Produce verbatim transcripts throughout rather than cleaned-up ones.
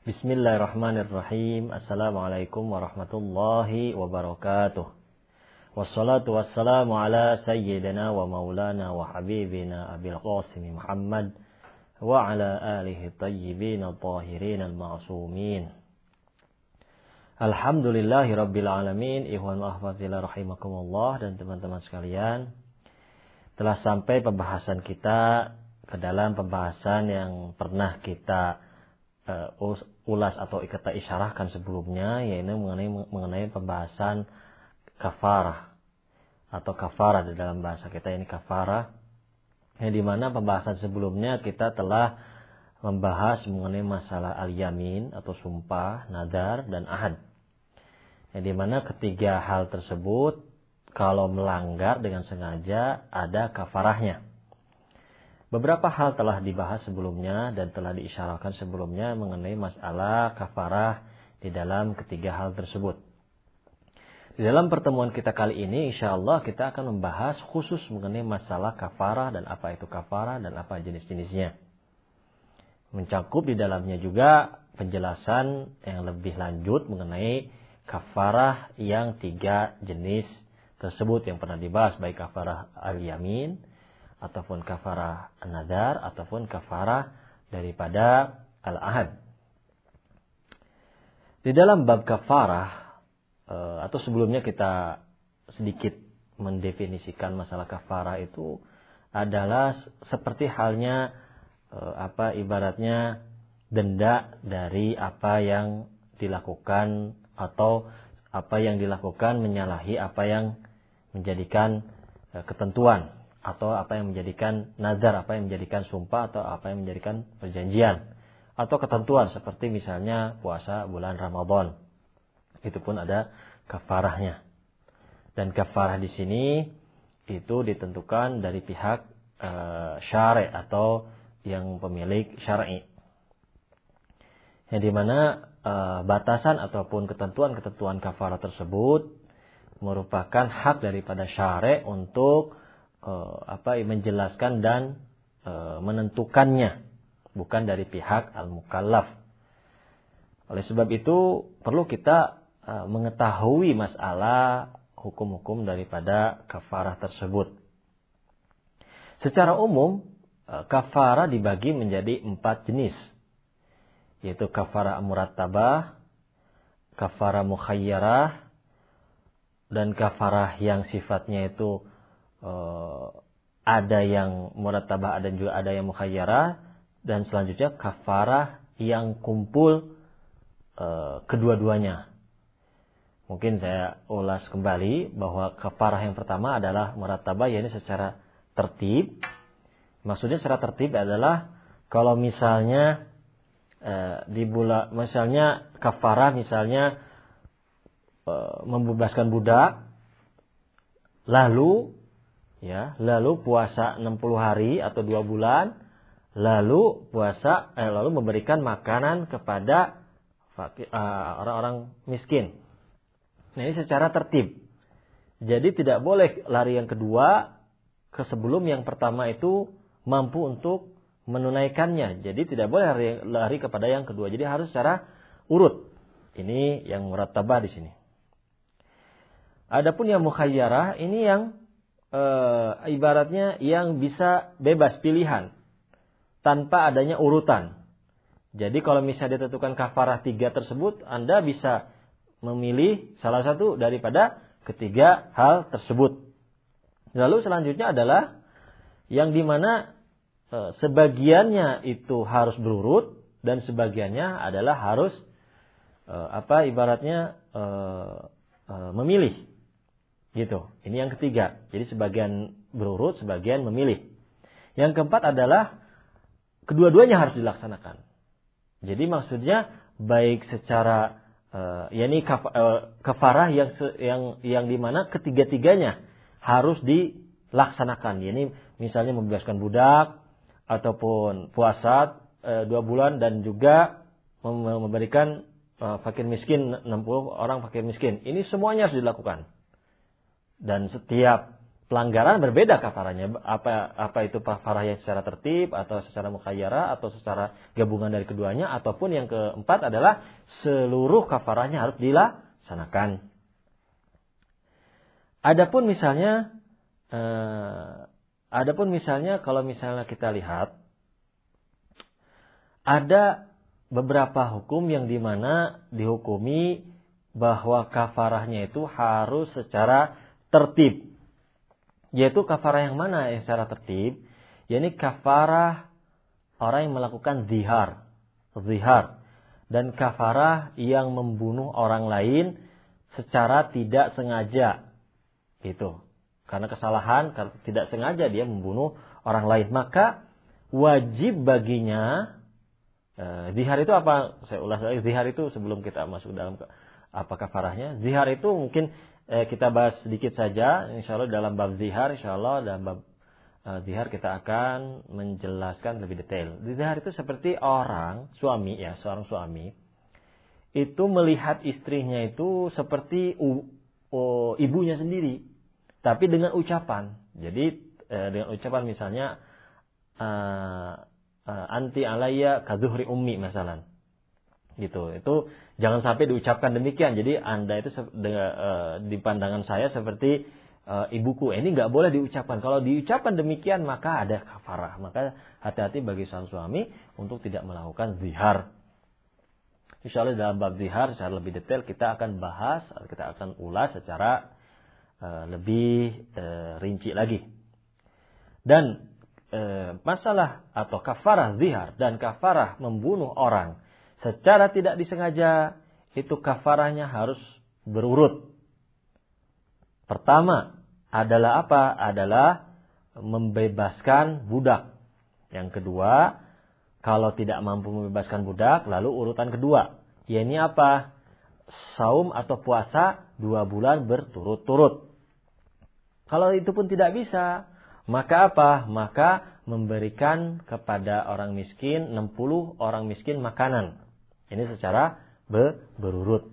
Bismillahirrahmanirrahim. Assalamualaikum warahmatullahi wabarakatuh. Wassalatu wassalamu ala sayyidina wa maulana wa habibina Abil Qasim Muhammad wa ala alihi tayyibin al-tahirin al-ma'sumin. Alhamdulillahi rabbil alamin. Ikhwan wa akhwatillah rahimakumullah, dan teman-teman sekalian, telah sampai pembahasan kita ke dalam pembahasan yang pernah kita uh, ulas atau kita isyarahkan sebelumnya, yaitu mengenai mengenai pembahasan kafarah atau kafarah. Di dalam bahasa kita ini kafarah, yang dimana pembahasan sebelumnya kita telah membahas mengenai masalah al-yamin atau sumpah, nadar, dan ahad, yang dimana ketiga hal tersebut kalau melanggar dengan sengaja ada kafarahnya. Beberapa hal telah dibahas sebelumnya dan telah diisyarahkan sebelumnya mengenai masalah kafarah di dalam ketiga hal tersebut. Di dalam pertemuan kita kali ini, insya Allah kita akan membahas khusus mengenai masalah kafarah dan apa itu kafarah dan apa jenis-jenisnya. Mencakup di dalamnya juga penjelasan yang lebih lanjut mengenai kafarah yang tiga jenis tersebut yang pernah dibahas, baik kafarah al-yamin, ataupun kafarah an-nadar, ataupun kafarah daripada al-ahad. Di dalam bab kafarah, atau sebelumnya kita sedikit mendefinisikan masalah kafarah itu adalah seperti halnya apa ibaratnya denda dari apa yang dilakukan atau apa yang dilakukan menyalahi apa yang menjadikan ketentuan, atau apa yang menjadikan nazar, apa yang menjadikan sumpah, atau apa yang menjadikan perjanjian atau ketentuan, seperti misalnya puasa bulan Ramadan. Itu pun ada kafarahnya. Dan kafarah di sini itu ditentukan dari pihak e, syari' atau yang pemilik syar'i. Yang dimana e, batasan ataupun ketentuan-ketentuan kafarah tersebut merupakan hak daripada syari' untuk Uh, apa menjelaskan dan uh, menentukannya, bukan dari pihak al-mukallaf. Oleh sebab itu perlu kita uh, mengetahui masalah hukum-hukum daripada kafarah tersebut. Secara umum uh, kafarah dibagi menjadi empat jenis, yaitu kafarah murattabah, kafarah mukhayyarah, dan kafarah yang sifatnya itu Uh, ada yang murattabah, ada juga ada yang mukhayyarah, dan selanjutnya kafarah yang kumpul uh, kedua-duanya. Mungkin saya ulas kembali bahwa kafarah yang pertama adalah murattabah, yaitu secara tertib. Maksudnya secara tertib adalah kalau misalnya uh, di bulan, misalnya kafarah misalnya uh, membebaskan budak, lalu Ya, lalu puasa enam puluh hari atau dua bulan, lalu puasa eh, lalu memberikan makanan kepada fakir, uh, orang-orang miskin. Nah, ini secara tertib. Jadi tidak boleh lari yang kedua ke sebelum yang pertama itu mampu untuk menunaikannya. Jadi tidak boleh lari, lari kepada yang kedua. Jadi harus secara urut. Ini yang murattabah di sini. Adapun yang mukhayyarah ini yang E, ibaratnya yang bisa bebas pilihan tanpa adanya urutan. Jadi kalau misalnya ditentukan kafarah tiga tersebut, Anda bisa memilih salah satu daripada ketiga hal tersebut. Lalu selanjutnya adalah yang dimana e, sebagiannya itu harus berurut dan sebagiannya adalah harus e, apa ibaratnya e, e, memilih. Gitu. Ini yang ketiga. Jadi sebagian berurut, sebagian memilih. Yang keempat adalah kedua-duanya harus dilaksanakan. Jadi maksudnya baik secara uh, yakni kaf, uh, kafarah yang yang yang di mana ketiga-tiganya harus dilaksanakan. Yakni misalnya membebaskan budak ataupun puasa uh, dua bulan dan juga memberikan uh, fakir miskin enam puluh orang fakir miskin. Ini semuanya harus dilakukan. Dan setiap pelanggaran berbeda kafarahnya. Apa apa itu kafarah yang secara tertib atau secara mukhayyarah atau secara gabungan dari keduanya, ataupun yang keempat adalah seluruh kafarahnya harus dilaksanakan. Adapun misalnya eh, adapun misalnya kalau misalnya kita lihat ada beberapa hukum yang dimana dihukumi bahwa kafarahnya itu harus secara tertib. Yaitu kafarah yang mana yang secara tertib? Yakni kafarah orang yang melakukan zihar. Zihar. Dan kafarah yang membunuh orang lain secara tidak sengaja. Itu. Karena kesalahan, karena tidak sengaja dia membunuh orang lain. Maka wajib baginya, eh, zihar itu apa? Saya ulas lagi. Zihar itu sebelum kita masuk dalam apa kafarahnya. Zihar itu mungkin Eh, kita bahas sedikit saja, insya Allah dalam bab zihar, insya Allah dalam bab uh, zihar kita akan menjelaskan lebih detail. Zihar itu seperti orang, suami ya, seorang suami, itu melihat istrinya itu seperti uh, uh, ibunya sendiri, tapi dengan ucapan. Jadi uh, dengan ucapan misalnya, uh, uh, anti alayya kadzuhri ummi misalnya. Gitu. Itu jangan sampai diucapkan demikian. Jadi Anda itu uh, di pandangan saya seperti uh, ibuku. Ini nggak boleh diucapkan. Kalau diucapkan demikian maka ada kafarah. Maka hati-hati bagi sang suami untuk tidak melakukan zihar. Insya Allah dalam bab zihar secara lebih detail kita akan bahas, kita akan ulas secara uh, lebih uh, rinci lagi. Dan uh, masalah atau kafarah zihar dan kafarah membunuh orang secara tidak disengaja, itu kafarahnya harus berurut. Pertama adalah apa? Adalah membebaskan budak. Yang kedua, kalau tidak mampu membebaskan budak, lalu urutan kedua. Ya ini apa? Saum atau puasa dua bulan berturut-turut. Kalau itu pun tidak bisa, maka apa? Maka memberikan kepada orang miskin enam puluh orang miskin makanan. Ini secara be, berurut.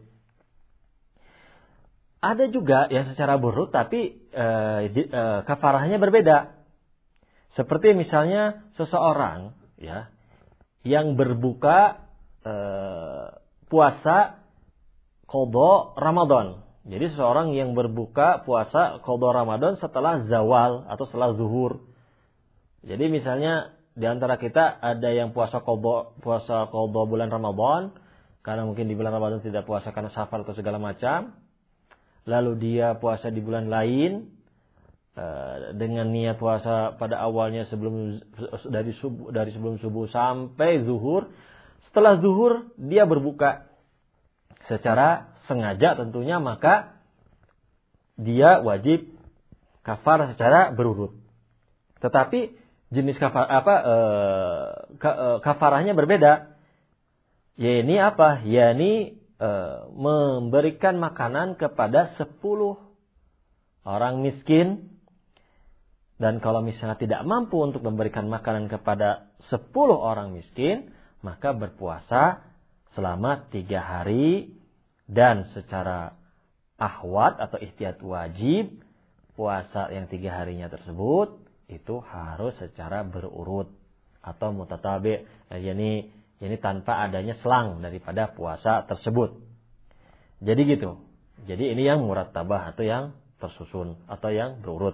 Ada juga yang secara berurut tapi e, e, kafarahnya berbeda. Seperti misalnya seseorang ya yang berbuka e, puasa qadha Ramadan. Jadi seseorang yang berbuka puasa qadha Ramadan setelah zawal atau setelah zuhur. Jadi misalnya di antara kita ada yang puasa qadha puasa qadha bulan Ramadan karena mungkin di bulan Ramadan tidak puasa karena safar atau segala macam. Lalu dia puasa di bulan lain dengan niat puasa pada awalnya sebelum dari subuh dari sebelum subuh sampai zuhur. Setelah zuhur dia berbuka secara sengaja tentunya, maka dia wajib kafar secara berurut. Tetapi jenis kafar apa e, ka, e, kafarahnya berbeda. Ya ini apa? Ya ini e, memberikan makanan kepada sepuluh orang miskin. Dan kalau misalnya tidak mampu untuk memberikan makanan kepada sepuluh orang miskin, maka berpuasa selama tiga hari dan secara ahwat atau ihtiyat wajib puasa yang tiga harinya tersebut itu harus secara berurut atau mutatabi, yakni yakni tanpa adanya selang daripada puasa tersebut. Jadi gitu. Jadi ini yang murattabah atau yang tersusun atau yang berurut.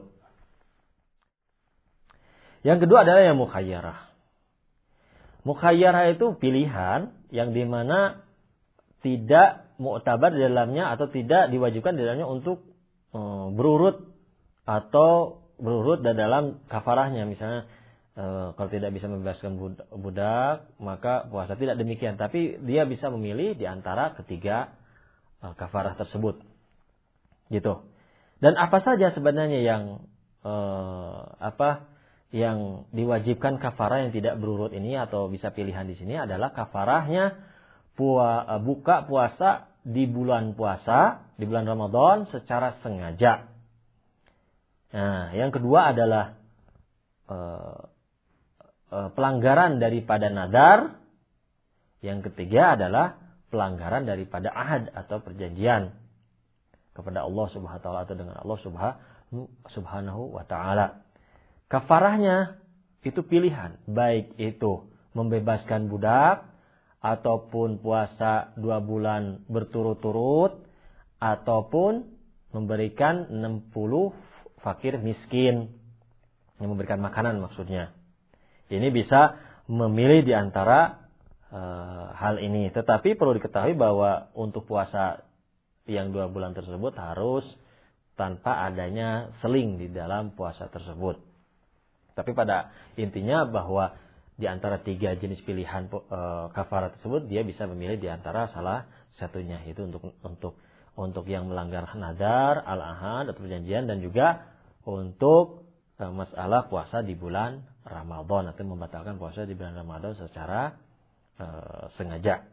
Yang kedua adalah yang mukhayyarah. Mukhayyarah itu pilihan yang dimana tidak mu'tabar di dalamnya atau tidak diwajibkan di dalamnya untuk um, berurut atau berurut dalam kafarahnya. Misalnya e, kalau tidak bisa membebaskan budak, maka puasa tidak demikian. Tapi dia bisa memilih di antara ketiga e, kafarah tersebut. Gitu. Dan apa saja sebenarnya yang e, apa yang diwajibkan kafarah yang tidak berurut ini atau bisa pilihan di sini adalah kafarahnya pua, buka puasa di bulan puasa, di bulan Ramadan secara sengaja. Nah, yang kedua adalah uh, uh, pelanggaran daripada nadar. Yang ketiga adalah pelanggaran daripada ahad atau perjanjian kepada Allah Subhanahu wa taala atau dengan Allah Subhanahu Subhanahu wa ta'ala. Kafarahnya itu pilihan, baik itu membebaskan budak ataupun puasa dua bulan berturut-turut ataupun memberikan enam puluh fakir miskin, yang memberikan makanan maksudnya. Ini bisa memilih di antara e, hal ini. Tetapi perlu diketahui bahwa untuk puasa yang dua bulan tersebut harus tanpa adanya seling di dalam puasa tersebut. Tapi pada intinya bahwa di antara tiga jenis pilihan e, kafarah tersebut, dia bisa memilih di antara salah satunya, itu untuk untuk untuk yang melanggar nadar, al-ahad atau perjanjian, dan juga untuk e, masalah puasa di bulan Ramadan atau membatalkan puasa di bulan Ramadan secara e, sengaja.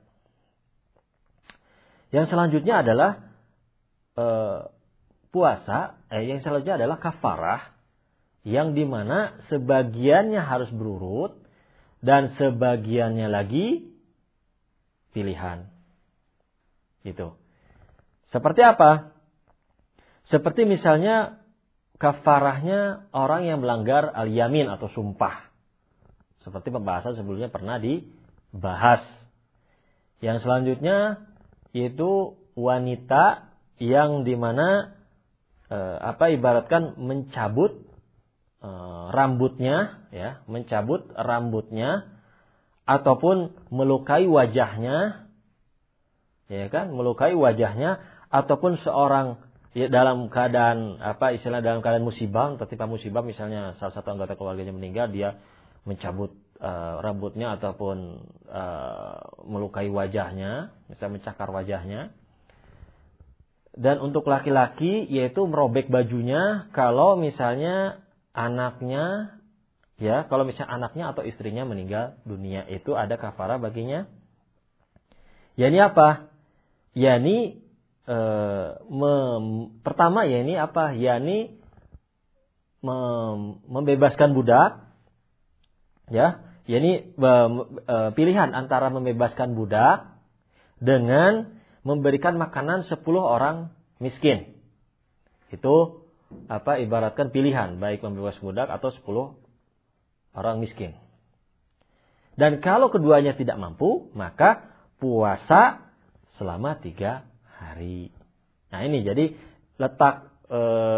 Yang selanjutnya adalah e, puasa, eh, yang selanjutnya adalah kafarah, yang dimana sebagiannya harus berurut dan sebagiannya lagi pilihan. Itu. Seperti apa? Seperti misalnya kafarahnya orang yang melanggar al-yamin atau sumpah. Seperti pembahasan sebelumnya pernah dibahas. Yang selanjutnya yaitu wanita yang dimana eh, apa ibaratkan mencabut eh, rambutnya, ya, mencabut rambutnya ataupun melukai wajahnya, ya kan, melukai wajahnya, ataupun seorang ya, dalam keadaan apa istilah dalam keadaan musibah, tertimpa musibah, misalnya salah satu anggota keluarganya meninggal, dia mencabut uh, rambutnya ataupun uh, melukai wajahnya, misalnya mencakar wajahnya. Dan untuk laki-laki yaitu merobek bajunya kalau misalnya anaknya, ya, kalau misalnya anaknya atau istrinya meninggal dunia, itu ada kafarah baginya. Yani apa? Yani e, mem, pertama yani apa? Yani mem, membebaskan budak, ya. Yani e, e, pilihan antara membebaskan budak dengan memberikan makanan sepuluh orang miskin. Itu apa ibaratkan pilihan, baik membebaskan budak atau sepuluh orang miskin. Dan kalau keduanya tidak mampu, maka puasa selama tiga hari. Nah ini jadi letak e,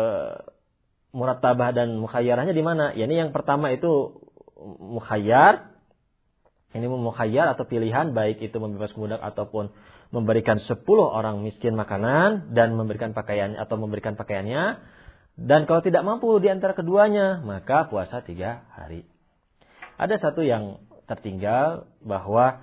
murattabah dan mukhayyarahnya di mana? Ya, ini yang pertama itu mukhayyar. Ini mukhayyar atau pilihan, baik itu membebaskan budak ataupun memberikan sepuluh orang miskin makanan dan memberikan pakaian atau memberikan pakaiannya. Dan kalau tidak mampu di antara keduanya, maka puasa tiga hari. Ada satu yang tertinggal, bahwa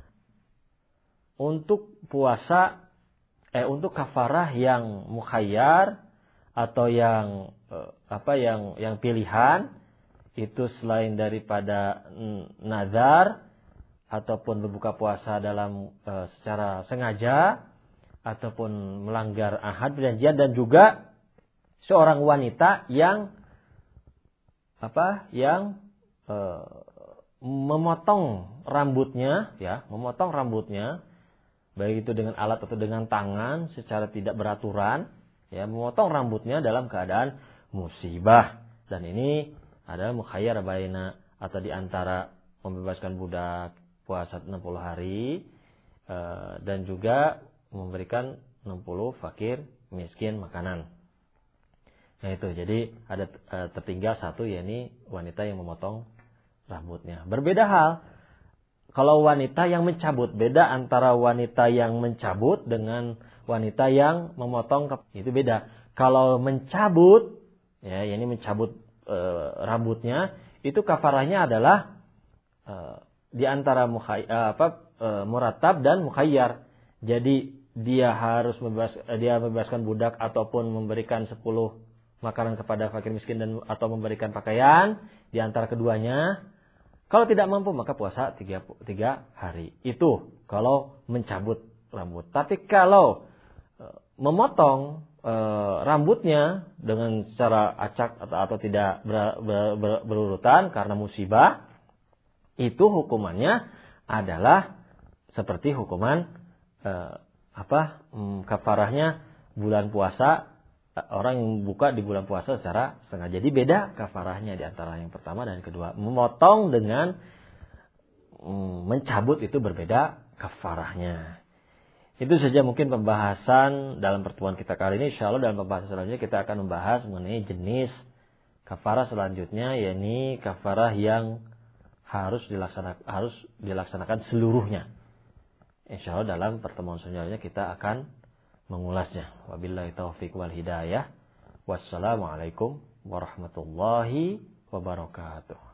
untuk puasa, eh untuk kafarah yang mukhayyar atau yang eh, apa yang yang pilihan, itu selain daripada nazar ataupun berbuka puasa dalam eh, secara sengaja ataupun melanggar ahad perjanjian, dan juga seorang wanita yang apa yang eh, memotong rambutnya, ya, memotong rambutnya, baik itu dengan alat atau dengan tangan secara tidak beraturan, ya, memotong rambutnya dalam keadaan musibah. Dan ini adalah mukhayyar baina atau di antara membebaskan budak, puasa enam puluh hari, e, dan juga memberikan enam puluh fakir miskin makanan. Nah itu, jadi ada e, tertinggal satu, yakni wanita yang memotong rambutnya. Berbeda hal kalau wanita yang mencabut, beda antara wanita yang mencabut dengan wanita yang memotong, itu beda. Kalau mencabut, ya, ini mencabut e, rambutnya, itu kafarahnya adalah e, di antara mukhay, e, apa, e, murattab dan mukhayyar. Jadi dia harus membebas, dia membebaskan budak ataupun memberikan sepuluh makanan kepada fakir miskin dan atau memberikan pakaian di antara keduanya. Kalau tidak mampu maka puasa tiga, tiga hari. Itu kalau mencabut rambut. Tapi kalau e, memotong e, rambutnya dengan secara acak atau, atau tidak ber, ber, ber, berurutan karena musibah, itu hukumannya adalah seperti hukuman e, apa mm, kafarahnya bulan puasa orang yang buka di bulan puasa secara sengaja. Jadi beda kafarahnya di antara yang pertama dan yang kedua. Memotong dengan mm, mencabut itu berbeda kafarahnya. Itu saja mungkin pembahasan dalam pertemuan kita kali ini. Insya Allah dalam pembahasan selanjutnya kita akan membahas mengenai jenis kafarah selanjutnya, yakni kafarah yang harus dilaksanakan, harus dilaksanakan seluruhnya. Insya Allah dalam pertemuan selanjutnya kita akan mengulasnya. Wabillahi taufiq wal hidayah. Wassalamualaikum warahmatullahi wabarakatuh.